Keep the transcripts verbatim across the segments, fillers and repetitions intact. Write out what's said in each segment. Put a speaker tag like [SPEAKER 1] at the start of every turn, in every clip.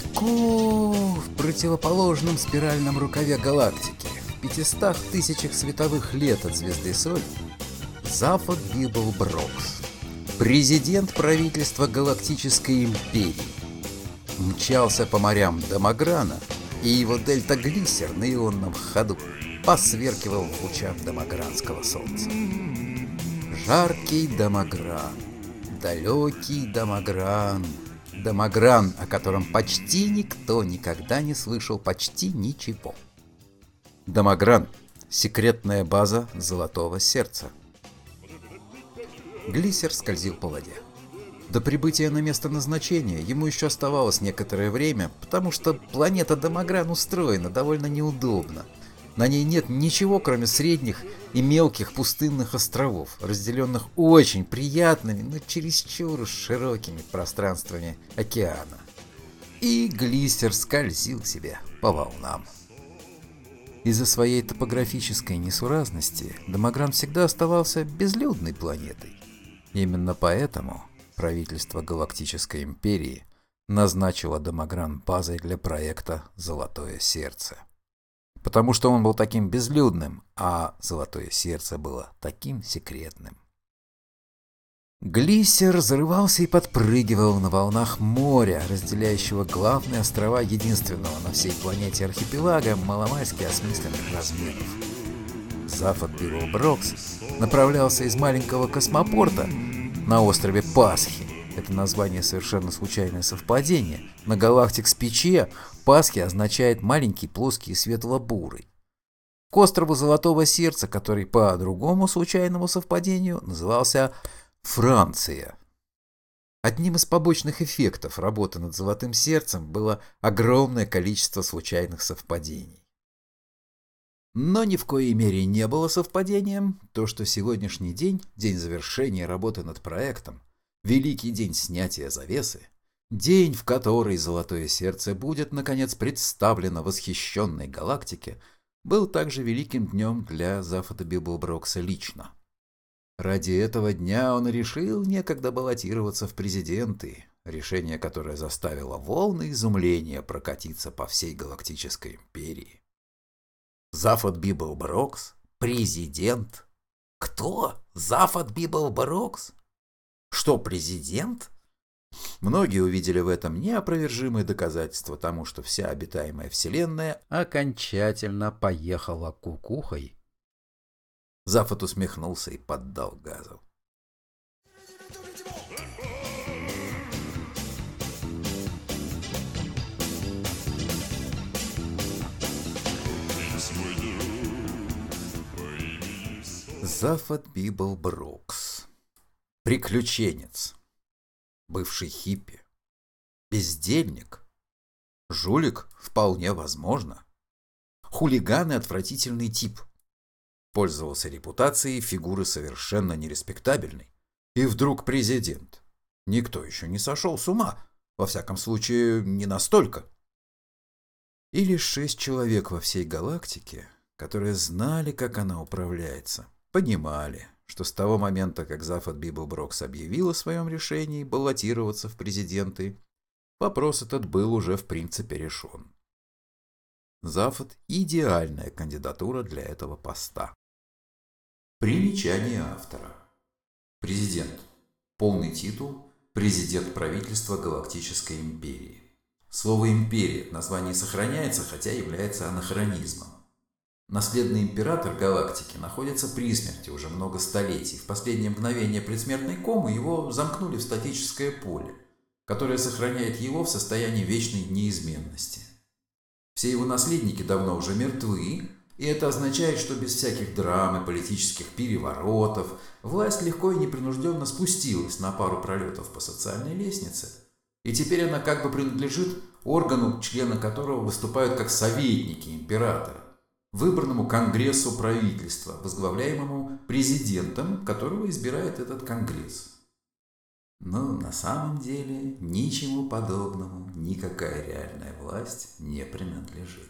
[SPEAKER 1] Далеко в противоположном спиральном рукаве галактики, в пятистах тысячах световых лет от звезды Соль, Зафод Библ-Брокс, президент правительства Галактической империи, мчался по морям Дамаграна, и его дельта-глиссер на ионном ходу посверкивал в лучах дамагранского солнца. Жаркий Дамагран, далекий Дамагран, Дамагран, о котором почти никто никогда не слышал почти ничего. Дамагран — секретная база Золотого Сердца. Глиссер скользил по воде. До прибытия на место назначения ему еще оставалось некоторое время, потому что планета Дамагран устроена довольно неудобно. На ней нет ничего, кроме средних и мелких пустынных островов, разделенных очень приятными, но чересчур широкими пространствами океана. И Глиссер скользил себе по волнам. Из-за своей топографической несуразности Дамагран всегда оставался безлюдной планетой. Именно поэтому правительство Галактической империи назначило Дамагран базой для проекта «Золотое сердце». Потому что он был таким безлюдным, а Золотое Сердце было таким секретным. Глиссер взрывался и подпрыгивал на волнах моря, разделяющего главные острова единственного на всей планете архипелага маломальски осмысленных размеров. Зафод Библ-Брокс направлялся из маленького космопорта на острове Пасхи. Это название совершенно случайное совпадение. На галактик-спиче Пасхи означает маленький, плоский и светло-бурый. К острову Золотого Сердца, который по другому случайному совпадению назывался Франция. Одним из побочных эффектов работы над Золотым Сердцем было огромное количество случайных совпадений. Но ни в коей мере не было совпадением то, что сегодняшний день, день завершения работы над проектом, великий день снятия завесы, день, в который Золотое Сердце будет, наконец, представлено восхищенной галактике, был также великим днем для Зафода Библ-Брокса лично. Ради этого дня он решил некогда баллотироваться в президенты, решение которое заставило волны изумления прокатиться по всей Галактической империи. Зафод Библ-Брокс? Президент? Кто? Зафод Библ-Брокс? Что, президент? Многие увидели в этом неопровержимое доказательство тому, что вся обитаемая вселенная окончательно поехала кукухой. Зафод усмехнулся и поддал газу. Зафод Библ-Брокс. Приключенец. Бывший хиппи. Бездельник. Жулик вполне возможно. Хулиган и отвратительный тип. Пользовался репутацией фигуры совершенно нереспектабельной. И вдруг президент. Никто еще не сошел с ума. Во всяком случае, не настолько. И лишь шесть человек во всей галактике, которые знали, как она управляется, понимали, что с того момента, как Зафод Библ-Брокс объявил о своем решении баллотироваться в президенты, вопрос этот был уже в принципе решен. Зафод – идеальная кандидатура для этого поста. Примечание автора. Президент. Полный титул – президент правительства Галактической империи. Слово «империя» в названии сохраняется, хотя является анахронизмом. Наследный император галактики находится при смерти уже много столетий. В последнее мгновение предсмертной комы его замкнули в статическое поле, которое сохраняет его в состоянии вечной неизменности. Все его наследники давно уже мертвы, и это означает, что без всяких драм и политических переворотов власть легко и непринужденно спустилась на пару пролетов по социальной лестнице, и теперь она как бы принадлежит органу, члены которого выступают как советники императора, выбранному конгрессу правительства, возглавляемому президентом, которого избирает этот конгресс. Но на самом деле ничему подобному никакая реальная власть не принадлежит.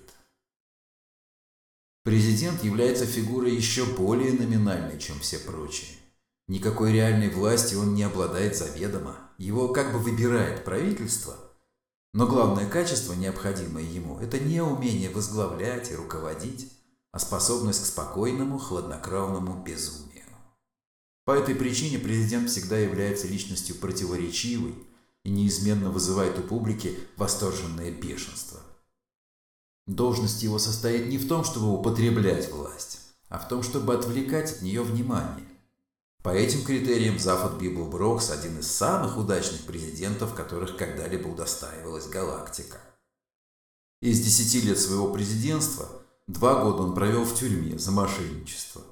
[SPEAKER 1] Президент является фигурой еще более номинальной, чем все прочие. Никакой реальной власти он не обладает заведомо. Его как бы выбирает правительство, Но главное качество, необходимое ему, это не умение возглавлять и руководить, а способность к спокойному, хладнокровному безумию. По этой причине президент всегда является личностью противоречивой и неизменно вызывает у публики восторженное бешенство. Должность его состоит не в том, чтобы употреблять власть, а в том, чтобы отвлекать от нее внимание. По этим критериям Зафот Библброкс – один из самых удачных президентов, которых когда-либо удостаивалась галактика. Из десяти лет своего президентства два года он провел в тюрьме за мошенничество.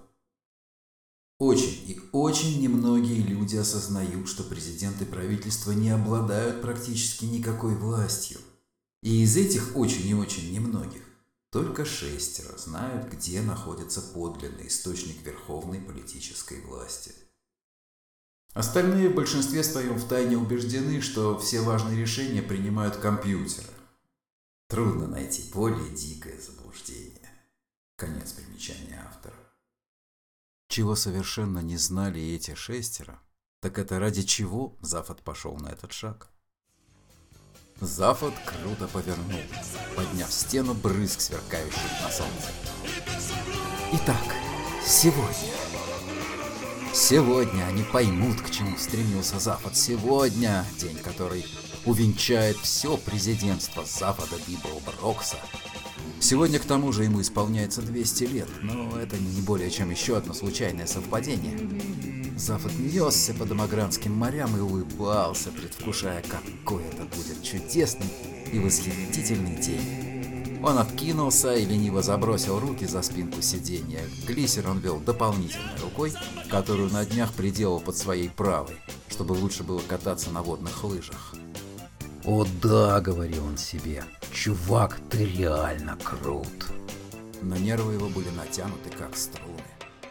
[SPEAKER 1] Очень и очень немногие люди осознают, что президент и правительство не обладают практически никакой властью. И из этих очень и очень немногих только шестеро знают, где находится подлинный источник верховной политической власти. Остальные в большинстве своем втайне убеждены, что все важные решения принимают компьютеры. Трудно найти более дикое заблуждение. Конец примечания автора. Чего совершенно не знали эти шестеро, так это ради чего Зафот пошел на этот шаг. Зафот круто повернул, подняв стену брызг, сверкающих на солнце. Итак, сегодня... Сегодня они поймут, к чему стремился Зафот. Сегодня день, который увенчает все президентство Зафота Библброкса. Сегодня, к тому же, ему исполняется двести лет, но это не более чем еще одно случайное совпадение. Зафот несся по домогранским морям и улыбался, предвкушая, какой это будет чудесный и восхитительный день. Он откинулся и лениво забросил руки за спинку сиденья. Глиссер он вел дополнительной рукой, которую на днях приделал под своей правой, чтобы лучше было кататься на водных лыжах. «О да», — говорил он себе, — «чувак, ты реально крут». Но нервы его были натянуты, как струны.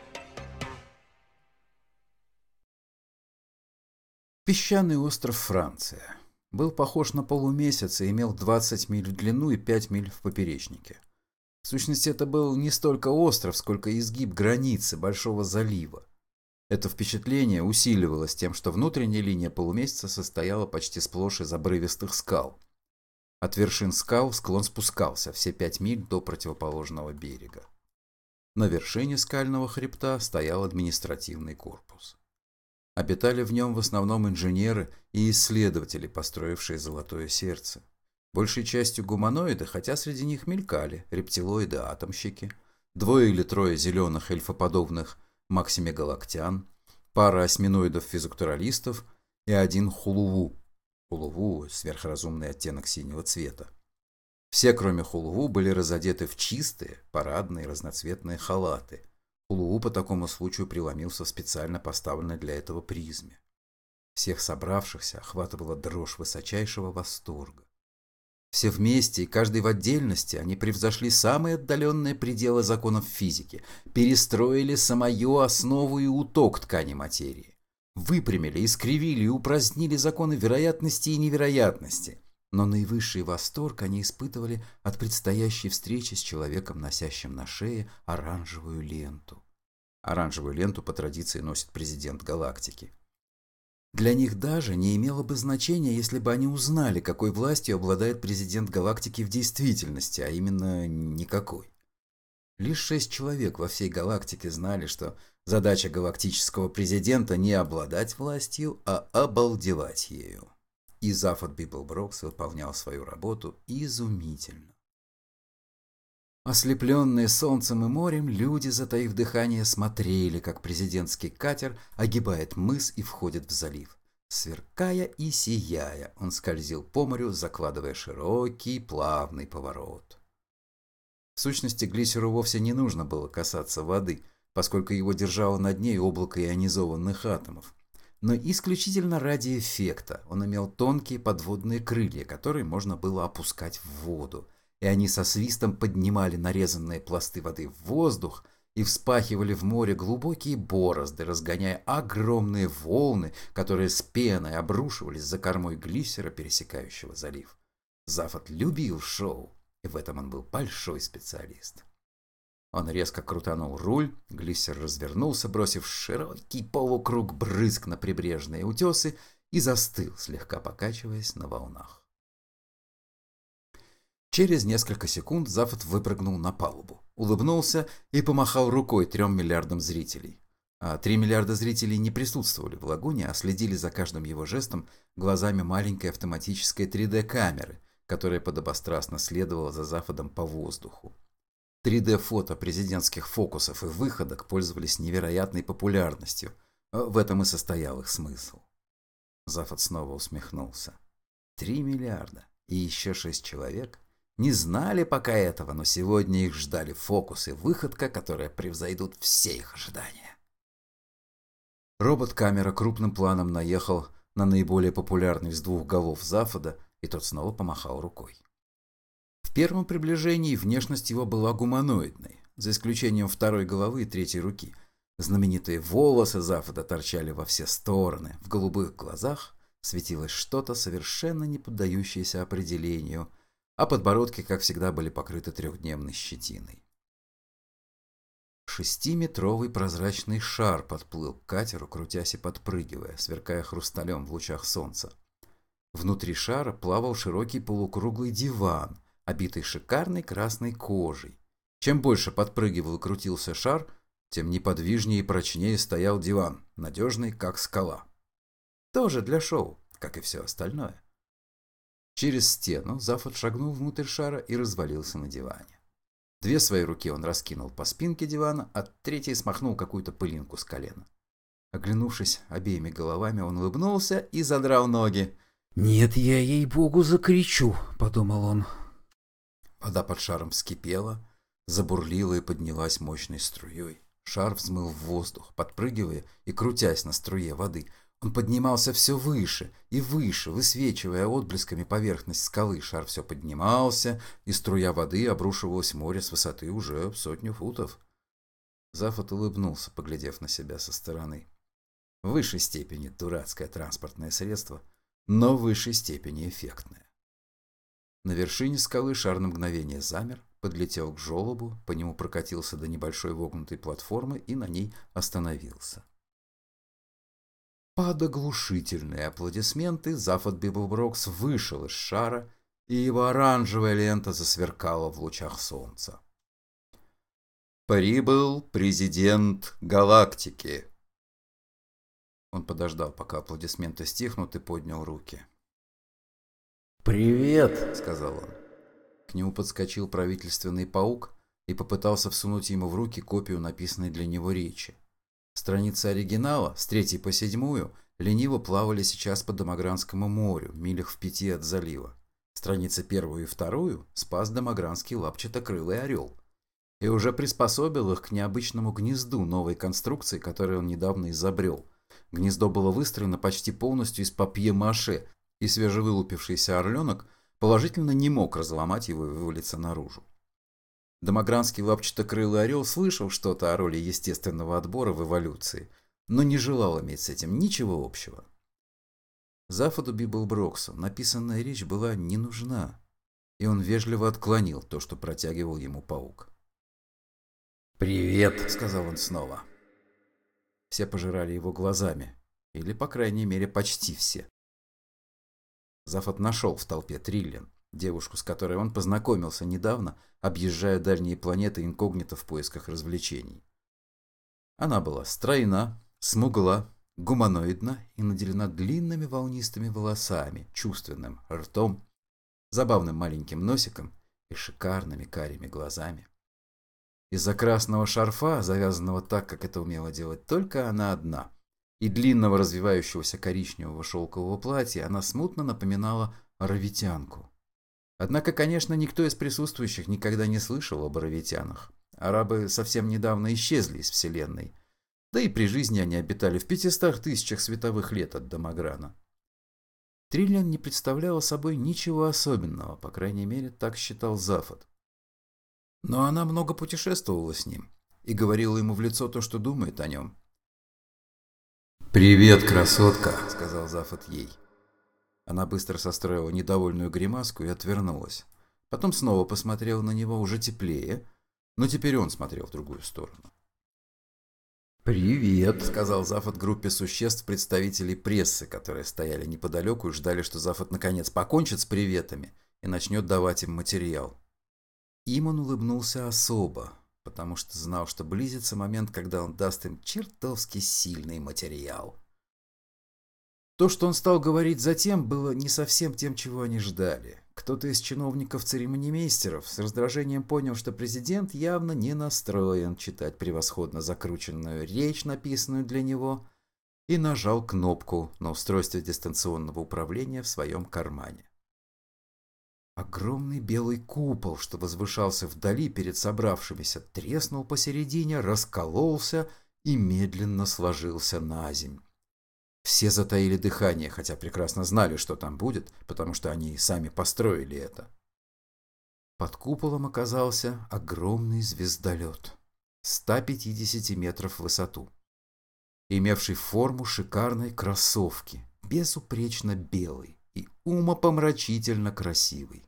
[SPEAKER 1] Песчаный остров Франция был похож на полумесяц и имел двадцать миль в длину и пять миль в поперечнике. В сущности, это был не столько остров, сколько изгиб границы Большого залива. Это впечатление усиливалось тем, что внутренняя линия полумесяца состояла почти сплошь из обрывистых скал. От вершин скал склон спускался все пять миль до противоположного берега. На вершине скального хребта стоял административный корпус. Обитали в нем в основном инженеры и исследователи, построившие Золотое Сердце. Большей частью гуманоиды, хотя среди них мелькали рептилоиды-атомщики, двое или трое зеленых эльфоподобных максимегалактян, пара осьминоидов-физуктуралистов и один хулуву. Хулуву – сверхразумный оттенок синего цвета. Все, кроме хулуву, были разодеты в чистые, парадные, разноцветные халаты. Хулуву по такому случаю преломился в специально поставленной для этого призме. Всех собравшихся охватывала дрожь высочайшего восторга. Все вместе и каждый в отдельности они превзошли самые отдаленные пределы законов физики, перестроили самую основу и уток ткани материи, выпрямили, искривили и упразднили законы вероятности и невероятности. Но наивысший восторг они испытывали от предстоящей встречи с человеком, носящим на шее оранжевую ленту. Оранжевую ленту по традиции носит президент галактики. Для них даже не имело бы значения, если бы они узнали, какой властью обладает президент галактики в действительности, а именно никакой. Лишь шесть человек во всей галактике знали, что задача галактического президента не обладать властью, а обалдевать ею. И Зафот Библброкс выполнял свою работу изумительно. Ослепленные солнцем и морем, люди, затаив дыхание, смотрели, как президентский катер огибает мыс и входит в залив. Сверкая и сияя, он скользил по морю, закладывая широкий, плавный поворот. В сущности, глиссеру вовсе не нужно было касаться воды, поскольку его держало над ней облако ионизованных атомов. Но исключительно ради эффекта он имел тонкие подводные крылья, которые можно было опускать в воду, и они со свистом поднимали нарезанные пласты воды в воздух и вспахивали в море глубокие борозды, разгоняя огромные волны, которые с пеной обрушивались за кормой глиссера, пересекающего залив. Зафот любил шоу, и в этом он был большой специалист. Он резко крутанул руль, глиссер развернулся, бросив широкий полукруг брызг на прибрежные утесы, и застыл, слегка покачиваясь на волнах. Через несколько секунд Зафот выпрыгнул на палубу, улыбнулся и помахал рукой трем миллиардам зрителей. А три миллиарда зрителей не присутствовали в лагуне, а следили за каждым его жестом глазами маленькой автоматической три дэ камеры, которая подобострастно следовала за Зафодом по воздуху. три дэ фото президентских фокусов и выходок пользовались невероятной популярностью. В этом и состоял их смысл. Зафот снова усмехнулся. Три миллиарда и еще шесть человек не знали пока этого, но сегодня их ждали фокус и выходка, которые превзойдут все их ожидания. Робот-камера крупным планом наехал на наиболее популярный из двух голов Зафода, и тот снова помахал рукой. В первом приближении внешность его была гуманоидной, за исключением второй головы и третьей руки. Знаменитые волосы Зафода торчали во все стороны, в голубых глазах светилось что-то совершенно не поддающееся определению, а подбородки, как всегда, были покрыты трехдневной щетиной. Шестиметровый прозрачный шар подплыл к катеру, крутясь и подпрыгивая, сверкая хрусталем в лучах солнца. Внутри шара плавал широкий полукруглый диван, обитый шикарной красной кожей. Чем больше подпрыгивал и крутился шар, тем неподвижнее и прочнее стоял диван, надежный, как скала. Тоже для шоу, как и все остальное. Через стену Зафот шагнул внутрь шара и развалился на диване. Две свои руки он раскинул по спинке дивана, а третьей смахнул какую-то пылинку с колена. Оглянувшись обеими головами, он улыбнулся и задрал ноги.
[SPEAKER 2] «Нет, я ей-богу закричу», — подумал он.
[SPEAKER 1] Вода под шаром вскипела, забурлила и поднялась мощной струей. Шар взмыл в воздух, подпрыгивая и крутясь на струе воды. Он поднимался все выше и выше, высвечивая отблесками поверхность скалы. Шар все поднимался, и струя воды обрушивалась в море с высоты уже в сотню футов. Зафот улыбнулся, поглядев на себя со стороны. В высшей степени дурацкое транспортное средство, но в высшей степени эффектное. На вершине скалы шар на мгновение замер, подлетел к желобу, по нему прокатился до небольшой вогнутой платформы и на ней остановился. Под оглушительные аплодисменты Зафот Бибблброкс вышел из шара, и его оранжевая лента засверкала в лучах солнца. «Прибыл президент галактики!» Он подождал, пока аплодисменты стихнут, и поднял руки.
[SPEAKER 2] «Привет!» —
[SPEAKER 1] сказал он. К нему подскочил правительственный паук и попытался всунуть ему в руки копию написанной для него речи. Страницы оригинала, с третьей по седьмую, лениво плавали сейчас по Домогранскому морю, милях в пяти от залива. Страницы первую и вторую спас домогранский лапчатокрылый орел и уже приспособил их к необычному гнезду новой конструкции, которую он недавно изобрел. Гнездо было выстроено почти полностью из папье-маше, и свежевылупившийся орленок положительно не мог разломать его и вывалиться наружу. Домогранский лапчатокрылый орел слышал что-то о роли естественного отбора в эволюции, но не желал иметь с этим ничего общего. Зафоду Бибблброксу написанная речь была не нужна, и он вежливо отклонил то, что протягивал ему паук.
[SPEAKER 2] «Привет», —
[SPEAKER 1] сказал он снова. Все пожирали его глазами, или, по крайней мере, почти все. Зафот нашел в толпе Триллиан, девушку, с которой он познакомился недавно, объезжая дальние планеты инкогнито в поисках развлечений. Она была стройна, смугла, гуманоидна и наделена длинными волнистыми волосами, чувственным ртом, забавным маленьким носиком и шикарными карими глазами. Из-за красного шарфа, завязанного так, как это умела делать только она одна, и длинного развивающегося коричневого шелкового платья, она смутно напоминала аравитянку. Однако, конечно, никто из присутствующих никогда не слышал об аравитянах. Арабы совсем недавно исчезли из Вселенной, да и при жизни они обитали в пятистах тысячах световых лет от Домограна. Триллиан не представляла собой ничего особенного, по крайней мере, так считал Зафот. Но она много путешествовала с ним и говорила ему в лицо то, что думает о нем. «Привет, красотка», — сказал Зафот ей. Она быстро состроила недовольную гримаску и отвернулась. Потом снова посмотрела на него уже теплее, но теперь он смотрел в другую сторону.
[SPEAKER 2] «Привет», —
[SPEAKER 1] сказал Зафот группе существ, представителей прессы, которые стояли неподалеку и ждали, что Зафот наконец покончит с приветами и начнет давать им материал. Им он улыбнулся особо, потому что знал, что близится момент, когда он даст им чертовски сильный материал. То, что он стал говорить затем, было не совсем тем, чего они ждали. Кто-то из чиновников-церемонимейстеров с раздражением понял, что президент явно не настроен читать превосходно закрученную речь, написанную для него, и нажал кнопку на устройстве дистанционного управления в своем кармане. Огромный белый купол, что возвышался вдали перед собравшимися, треснул посередине, раскололся и медленно сложился наземь. Все затаили дыхание, хотя прекрасно знали, что там будет, потому что они сами построили это. Под куполом оказался огромный звездолет, ста пятидесяти метров в высоту, имевший форму шикарной кроссовки, безупречно белый и умопомрачительно красивый.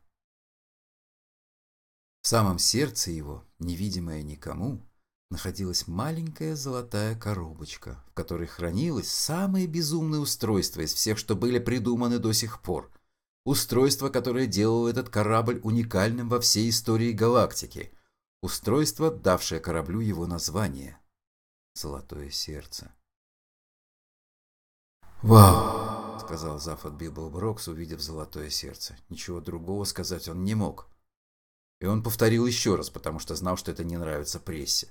[SPEAKER 1] В самом сердце его, невидимая никому, находилась маленькая золотая коробочка, в которой хранилось самое безумное устройство из всех, что были придуманы до сих пор. Устройство, которое делало этот корабль уникальным во всей истории галактики. Устройство, давшее кораблю его название — «Золотое сердце». «Вау!» — сказал Зафот Библброкс, увидев золотое сердце. Ничего другого сказать он не мог. И он повторил еще раз, потому что знал, что это не нравится прессе.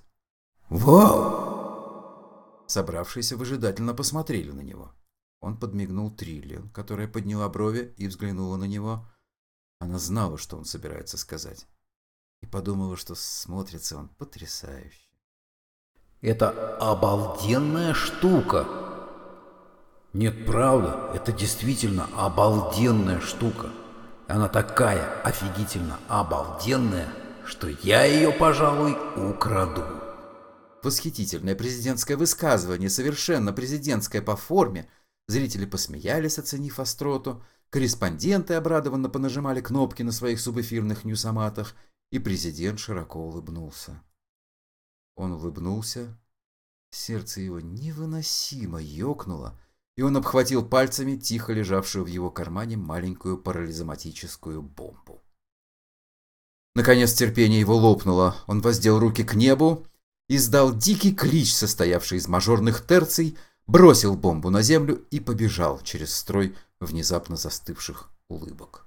[SPEAKER 1] «Вау!» Собравшиеся выжидательно посмотрели на него. Он подмигнул Триллиан, которая подняла брови и взглянула на него. Она знала, что он собирается сказать, и подумала, что смотрится он потрясающе.
[SPEAKER 2] Это обалденная штука. Нет, правда, это действительно обалденная штука. Она такая офигительно обалденная, что я ее, пожалуй, украду.
[SPEAKER 1] Восхитительное президентское высказывание, совершенно президентское по форме. Зрители посмеялись, оценив остроту. Корреспонденты обрадованно понажимали кнопки на своих субэфирных ньюсоматах, и президент широко улыбнулся. Он улыбнулся, сердце его невыносимо ёкнуло, и он обхватил пальцами тихо лежавшую в его кармане маленькую парализоматическую бомбу. Наконец терпение его лопнуло, он воздел руки к небу, издал дикий клич, состоявший из мажорных терций, бросил бомбу на землю и побежал через строй внезапно застывших улыбок.